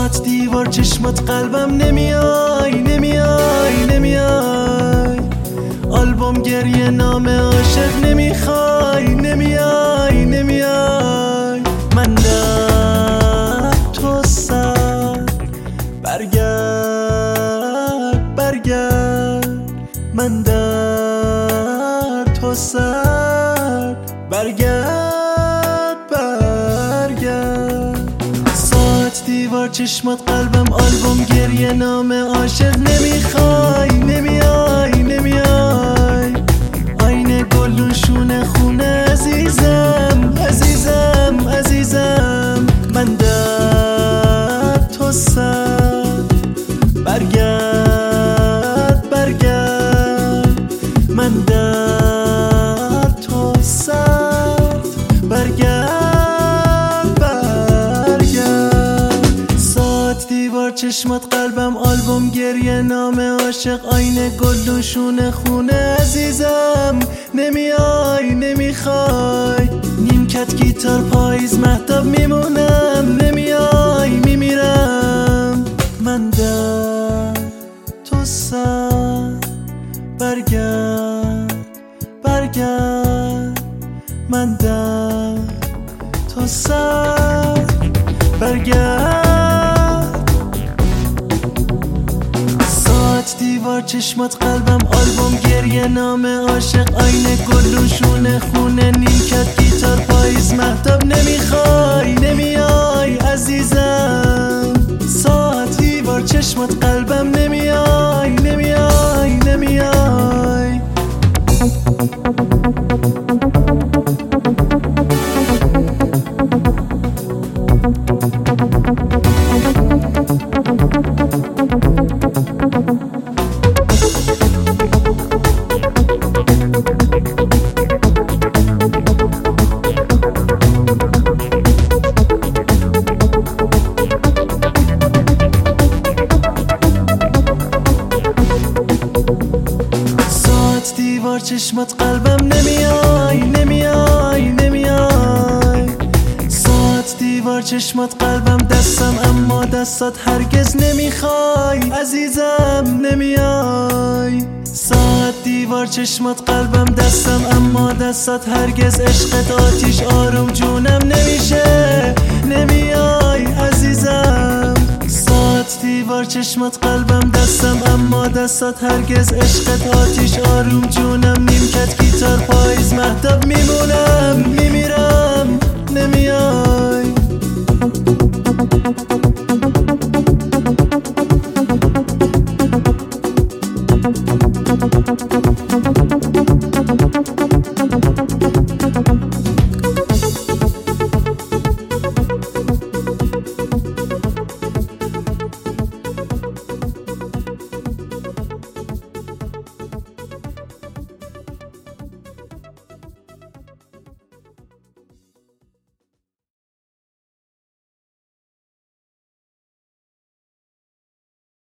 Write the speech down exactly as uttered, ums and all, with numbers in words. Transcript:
ساعت دیوار چشمات قلبم نمیای نمیای نمیای آلبوم گریه نام عاشق نمیخوای نمیای نمیای من در تو سر برگرد برگرد من در تو سر برگرد برگرد ساعت دیوار چشمات قلبم آلبوم گریه نام عاشق نمیخوای نمیای نمیای آینه گلون شونه خونه عزیزم عزیزم عزیزم من در تو سر برگرد برگرد من در تو سر برگرد برگرد ساعت دیوار چشمات قلبم آلبوم گریه نام عاشق آینه گلون شونه خونه عزیزم نمیای نمیخوای نیمکت گیتار پاییز مهتاب میمونم نمیای میمیرم من در تو سر برگرد برگرد من در تو سر برگرد ساعت دیوار چشمات قلبم آلبوم گریه نام عاشق آینه گلون شونه خونه نیمکت گیتار پاییز مهتاب نمیخوای نمیای عزیزم ساعت دیوار چشمات قلبم نمیای نمیای نمیای دیوار چشمات قلبم نمیای نمیای نمیای ساعت دیوار چشمات قلبم دستم اما دستات هرگز نمیخوای عزیزم نمیای ساعت دیوار چشمات قلبم دستم اما دستات هرگز عشقت آتیش آروم جونم نمیشه نمیای عزیزم ساعت دیوار چشمات قلبم دستم اما دستات هرگز عشقت آتیش آروم جونم نیمکت گیتار پاییز مهتاب میمونم میمیرم نمیای